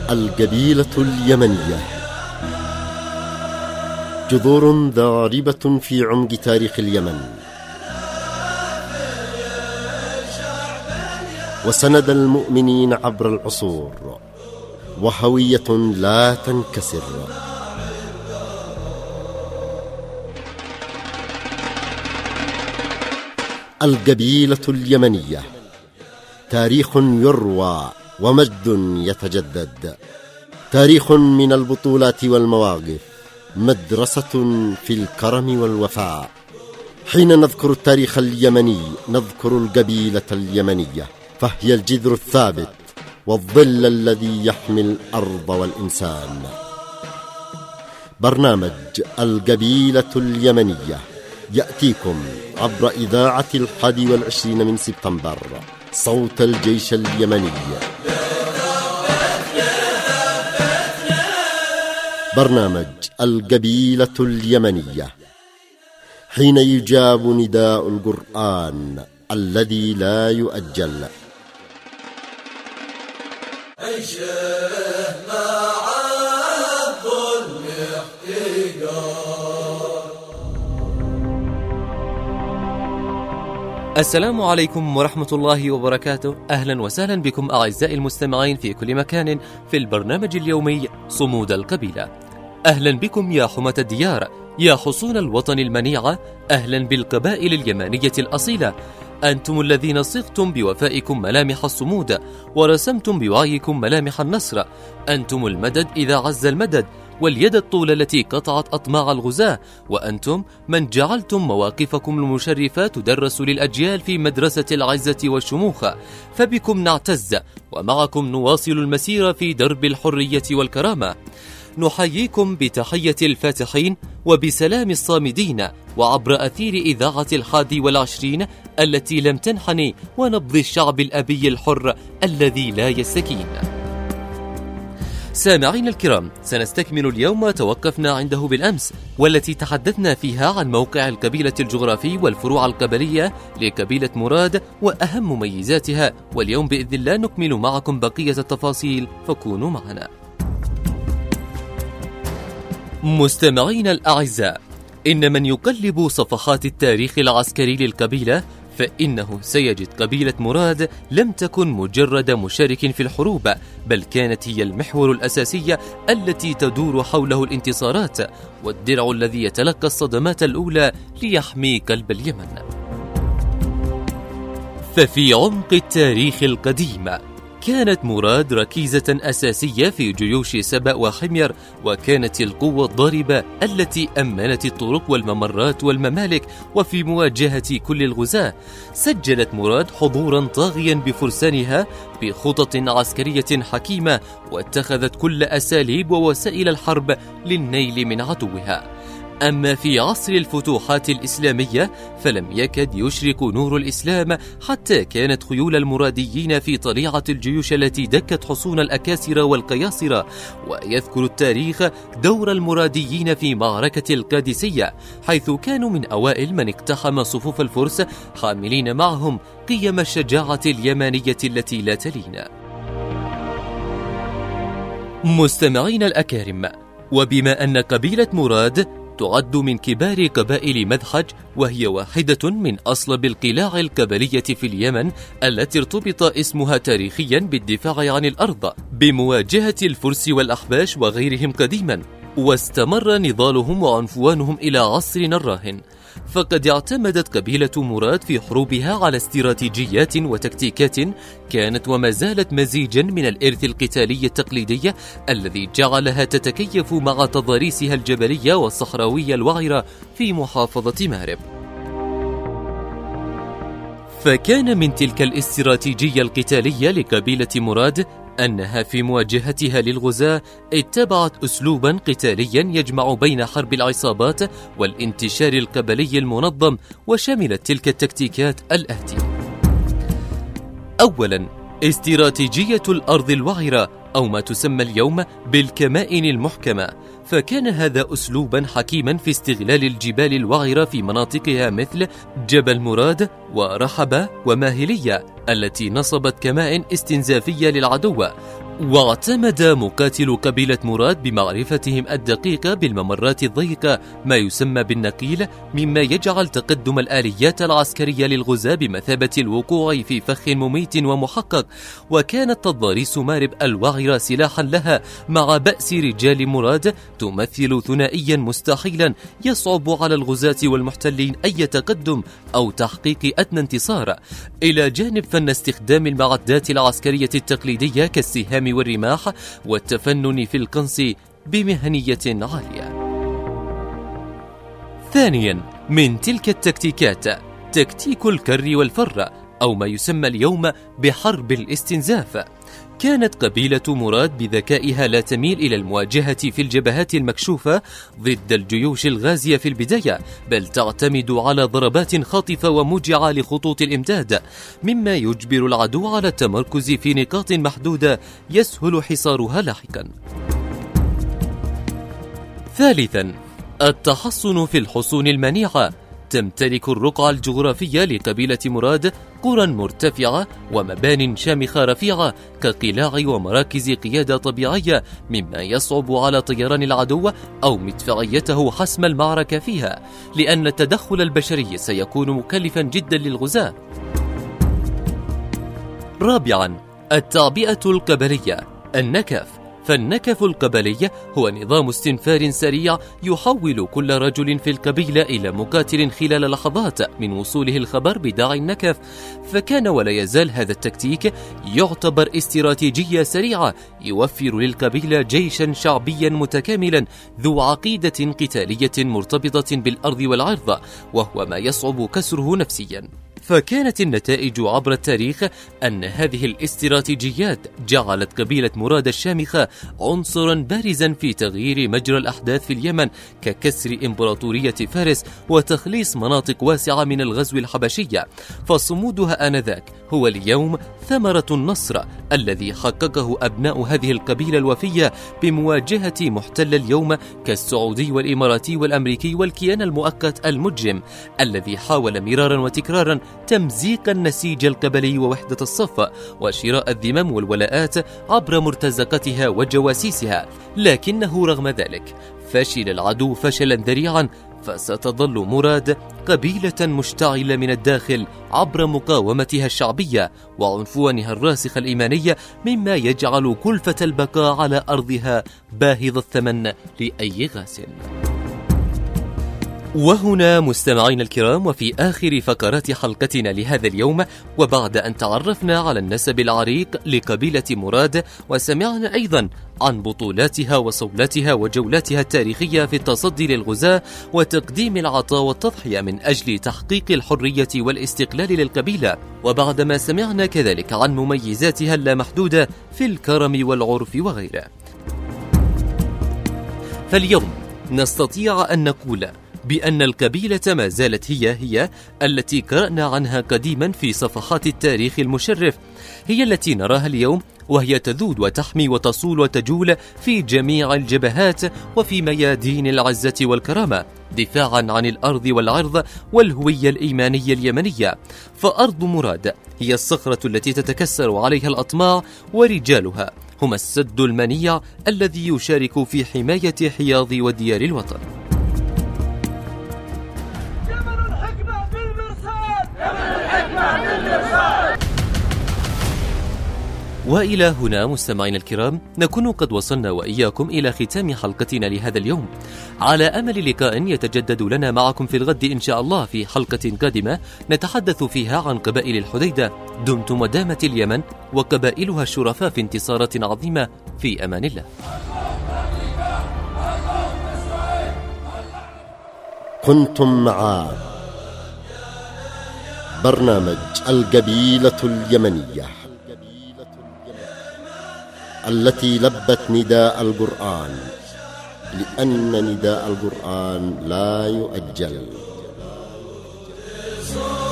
القبيلة اليمنية جذور ضاربة في عمق تاريخ اليمن، وسند المؤمنين عبر العصور، وهوية لا تنكسر. القبيلة اليمنية تاريخ يروى ومجد يتجدد، تاريخ من البطولات والمواقف، مدرسة في الكرم والوفاء. حين نذكر التاريخ اليمني نذكر القبيلة اليمنية، فهي الجذر الثابت والظل الذي يحمي الأرض والإنسان. برنامج القبيلة اليمنية يأتيكم عبر إذاعة 21 من سبتمبر، صوت الجيش اليمني. برنامج القبيلة اليمنية، حين يجاب نداء القرآن الذي لا يؤجل. السلام عليكم ورحمة الله وبركاته. أهلا وسهلا بكم أعزائي المستمعين في كل مكان في البرنامج اليومي صمود القبيلة. أهلا بكم يا حمة الديار، يا حصون الوطن المنيعة، أهلا بالقبائل اليمانية الأصيلة. أنتم الذين صغتم بوفائكم ملامح الصمود، ورسمتم بوعيكم ملامح النصر. أنتم المدد إذا عز المدد، واليد الطول التي قطعت أطماع الغزاة. وأنتم من جعلتم مواقفكم المشرفة تدرس للأجيال في مدرسة العزة والشموخ. فبكم نعتز، ومعكم نواصل المسير في درب الحرية والكرامة. نحييكم بتحية الفاتحين وبسلام الصامدين، وعبر أثير إذاعة 21 التي لم تنحني، ونبض الشعب الأبي الحر الذي لا يستكين. سامعين الكرام، سنستكمل اليوم ما توقفنا عنده بالأمس، والتي تحدثنا فيها عن موقع القبيلة الجغرافي والفروع القبلية لقبيلة مراد وأهم مميزاتها. واليوم بإذن الله نكمل معكم بقية التفاصيل، فكونوا معنا. مستمعين الأعزاء، إن من يقلب صفحات التاريخ العسكري للقبيلة فإنه سيجد قبيلة مراد لم تكن مجرد مشارك في الحروب، بل كانت هي المحور الأساسي التي تدور حوله الانتصارات، والدرع الذي يتلقى الصدمات الأولى ليحمي قلب اليمن. ففي عمق التاريخ القديم كانت مراد ركيزة أساسية في جيوش سبأ وحمير، وكانت القوة الضاربة التي أمنت الطرق والممرات والممالك. وفي مواجهة كل الغزاة سجلت مراد حضورا طاغيا بفرسانها بخطط عسكرية حكيمة، واتخذت كل أساليب ووسائل الحرب للنيل من عدوها. أما في عصر الفتوحات الإسلامية فلم يكد يشرق نور الإسلام، حتى كانت خيول المراديين في طليعة الجيوش التي دكت حصون الأكاسرة والقياصرة. ويذكر التاريخ دور المراديين في معركة القادسية، حيث كانوا من أوائل من اقتحم صفوف الفرس، حاملين معهم قيم الشجاعة اليمانية التي لا تلين. مستمعين الأكارم، وبما أن قبيلة مراد تعد من كبار قبائل مذحج، وهي واحدة من أصلب القلاع القبلية في اليمن التي ارتبط اسمها تاريخيا بالدفاع عن الأرض بمواجهة الفرس والأحباش وغيرهم قديما، واستمر نضالهم وعنفوانهم إلى عصرنا الراهن. فقد اعتمدت قبيلة مراد في حروبها على استراتيجيات وتكتيكات كانت وما زالت مزيجا من الإرث القتالي التقليدي الذي جعلها تتكيف مع تضاريسها الجبلية والصحراوية الوعرة في محافظة مأرب. فكان من تلك الاستراتيجية القتالية لقبيلة مراد أنها في مواجهتها للغزاة اتبعت أسلوبا قتاليا يجمع بين حرب العصابات والانتشار القبلي المنظم، وشملت تلك التكتيكات الآتية: أولا، استراتيجية الأرض الوعرة، أو ما تسمى اليوم بالكمائن المحكمة. فكان هذا أسلوبا حكيما في استغلال الجبال الوعرة في مناطقها مثل جبل مراد ورحبة وماهلية، التي نصبت كمائن استنزافية للعدو. واعتمد مقاتل قبيلة مراد بمعرفتهم الدقيقة بالممرات الضيقة ما يسمى بالنقيل، مما يجعل تقدم الآليات العسكرية للغزاة بمثابة الوقوع في فخ مميت ومحقق. وكانت تضاريس مارب الوعرة سلاحا لها، مع بأس رجال مراد تمثل ثنائيا مستحيلا يصعب على الغزاة والمحتلين أي تقدم أو تحقيق أدنى انتصار، إلى جانب فن استخدام المعدات العسكرية التقليدية كالسهام والرماح والتفنن في القنص بمهنية عالية. ثانيا، من تلك التكتيكات تكتيك الكر والفر، أو ما يسمى اليوم بحرب الاستنزاف. كانت قبيلة مراد بذكائها لا تميل إلى المواجهة في الجبهات المكشوفة ضد الجيوش الغازية في البداية، بل تعتمد على ضربات خاطفة وموجعة لخطوط الإمداد، مما يجبر العدو على التمركز في نقاط محدودة يسهل حصارها لاحقا. ثالثا، التحصن في الحصون المنيعة. تمتلك الرقعة الجغرافية لقبيلة مراد قرى مرتفعة ومبان شامخة رفيعة كقلاع ومراكز قيادة طبيعية، مما يصعب على طيران العدو أو مدفعيته حسم المعركة فيها، لأن التدخل البشري سيكون مكلفا جدا للغزاة. رابعا، التعبئة القبلية. النكف. فالنكف القبلي هو نظام استنفار سريع يحول كل رجل في القبيلة إلى مقاتل خلال لحظات من وصوله الخبر بداعي النكف. فكان ولا يزال هذا التكتيك يعتبر استراتيجية سريعة يوفر للقبيلة جيشا شعبيا متكاملا ذو عقيدة قتالية مرتبطة بالأرض والعرض، وهو ما يصعب كسره نفسيا. فكانت النتائج عبر التاريخ أن هذه الاستراتيجيات جعلت قبيلة مراد الشامخة عنصرا بارزا في تغيير مجرى الأحداث في اليمن، ككسر إمبراطورية فارس وتخليص مناطق واسعة من الغزو الحبشي. فصمودها آنذاك هو اليوم ثمرة النصر الذي حققه أبناء هذه القبيلة الوفية بمواجهة محتل اليوم كالسعودي والإماراتي والأمريكي والكيان المؤقت المجرم، الذي حاول مرارا وتكرارا تمزيق النسيج القبلي ووحدة الصف وشراء الذمم والولاءات عبر مرتزقتها وجواسيسها. لكنه رغم ذلك فشل العدو فشلا ذريعا، فستظل مراد قبيلة مشتعلة من الداخل عبر مقاومتها الشعبية وعنفوانها الراسخ الإيماني، مما يجعل كلفة البقاء على أرضها باهظ الثمن لأي غاز. وهنا مستمعين الكرام، وفي آخر فقرات حلقتنا لهذا اليوم، وبعد أن تعرفنا على النسب العريق لقبيلة مراد وسمعنا أيضا عن بطولاتها وصولاتها وجولاتها التاريخية في التصدي للغزاة وتقديم العطاء والتضحية من أجل تحقيق الحرية والاستقلال للقبيلة، وبعدما سمعنا كذلك عن مميزاتها اللامحدودة في الكرم والعرف وغيره، فاليوم نستطيع أن نقول بأن القبيلة ما زالت هي التي قرأنا عنها قديما في صفحات التاريخ المشرف، هي التي نراها اليوم، وهي تذود وتحمي وتصول وتجول في جميع الجبهات وفي ميادين العزة والكرامة، دفاعا عن الأرض والعرض والهوية الإيمانية اليمنية. فأرض مراد هي الصخرة التي تتكسر عليها الأطماع، ورجالها هم السد المنيع الذي يشارك في حماية حياض وديار الوطن. وإلى هنا مستمعين الكرام نكون قد وصلنا وإياكم إلى ختام حلقتنا لهذا اليوم، على أمل لقاء يتجدد لنا معكم في الغد إن شاء الله في حلقة قادمة نتحدث فيها عن قبائل الحديدة. دمتم ودامت اليمن وقبائلها الشرفاء في انتصارات عظيمة، في أمان الله. كنتم مع برنامج القبيلة اليمنية التي لبت نداء القرآن، لأن نداء القرآن لا يؤجل.